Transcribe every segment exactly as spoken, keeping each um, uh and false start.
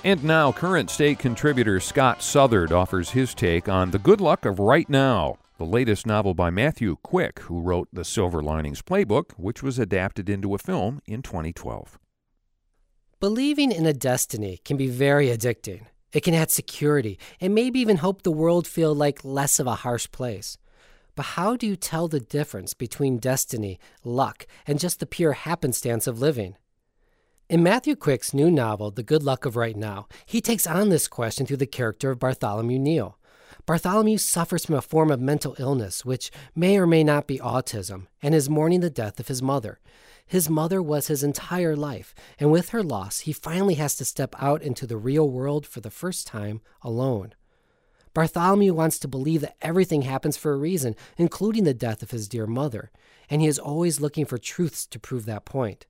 And now, Current State contributor Scott Southard offers his take on The Good Luck of Right Now, the latest novel by Matthew Quick, who wrote The Silver Linings Playbook, which was adapted into a film in twenty twelve. Believing in a destiny can be very addicting. It can add security and maybe even help the world feel like less of a harsh place. But how do you tell the difference between destiny, luck, and just the pure happenstance of living? In Matthew Quick's new novel, The Good Luck of Right Now, he takes on this question through the character of Bartholomew Neal. Bartholomew suffers from a form of mental illness, which may or may not be autism, and is mourning the death of his mother. His mother was his entire life, and with her loss, he finally has to step out into the real world for the first time alone. Bartholomew wants to believe that everything happens for a reason, including the death of his dear mother, and he is always looking for truths to prove that point.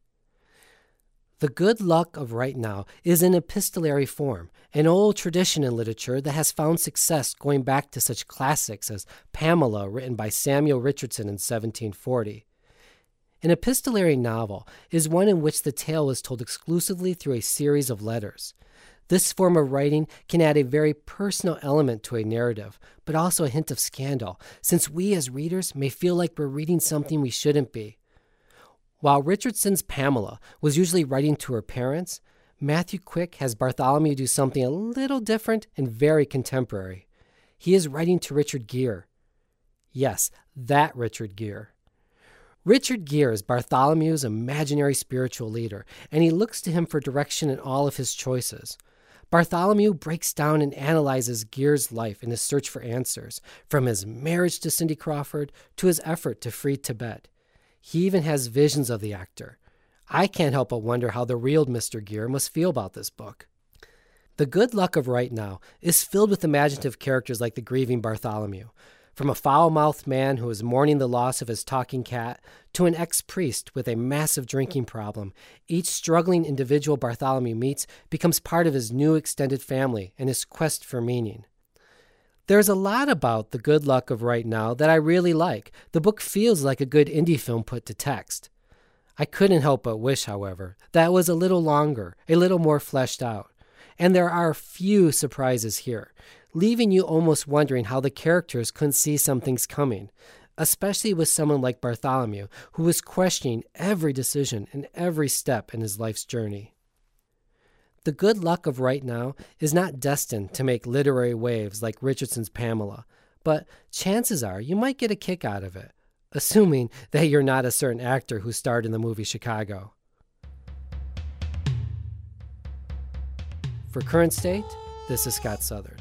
The Good Luck of Right Now is in epistolary form, an old tradition in literature that has found success going back to such classics as Pamela, written by Samuel Richardson in seventeen forty. An epistolary novel is one in which the tale is told exclusively through a series of letters. This form of writing can add a very personal element to a narrative, but also a hint of scandal, since we as readers may feel like we're reading something we shouldn't be. While Richardson's Pamela was usually writing to her parents, Matthew Quick has Bartholomew do something a little different and very contemporary. He is writing to Richard Gere. Yes, that Richard Gere. Richard Gere is Bartholomew's imaginary spiritual leader, and he looks to him for direction in all of his choices. Bartholomew breaks down and analyzes Gere's life in his search for answers, from his marriage to Cindy Crawford to his effort to free Tibet. He even has visions of the actor. I can't help but wonder how the real Mister Gere must feel about this book. The Good Luck of Right Now is filled with imaginative characters like the grieving Bartholomew. From a foul-mouthed man who is mourning the loss of his talking cat to an ex-priest with a massive drinking problem, each struggling individual Bartholomew meets becomes part of his new extended family and his quest for meaning. There's a lot about The Good Luck of Right Now that I really like. The book feels like a good indie film put to text. I couldn't help but wish, however, that it was a little longer, a little more fleshed out. And there are a few surprises here, leaving you almost wondering how the characters couldn't see some things coming, especially with someone like Bartholomew, who was questioning every decision and every step in his life's journey. The Good Luck of Right Now is not destined to make literary waves like Richardson's Pamela, but chances are you might get a kick out of it, assuming that you're not a certain actor who starred in the movie Chicago. For Current State, this is Scott Southard.